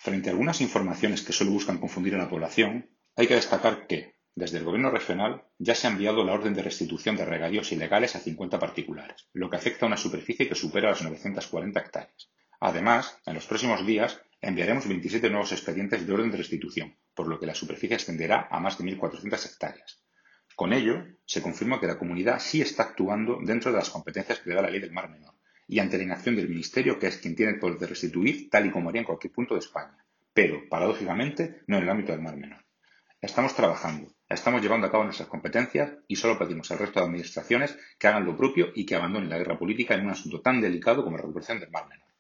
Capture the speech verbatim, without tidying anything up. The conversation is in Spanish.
Frente a algunas informaciones que solo buscan confundir a la población, hay que destacar que, desde el Gobierno regional, ya se ha enviado la orden de restitución de regadíos ilegales a cincuenta particulares, lo que afecta a una superficie que supera las novecientas cuarenta hectáreas. Además, en los próximos días enviaremos veintisiete nuevos expedientes de orden de restitución, por lo que la superficie ascenderá a más de mil cuatrocientas hectáreas. Con ello, se confirma que la Comunidad sí está actuando dentro de las competencias que le da la Ley del Mar Menor y ante la inacción del Ministerio, que es quien tiene el poder de restituir, tal y como haría en cualquier punto de España, pero, paradójicamente, no en el ámbito del Mar Menor. Estamos trabajando, estamos llevando a cabo nuestras competencias y solo pedimos al resto de administraciones que hagan lo propio y que abandonen la guerra política en un asunto tan delicado como la recuperación del Mar Menor.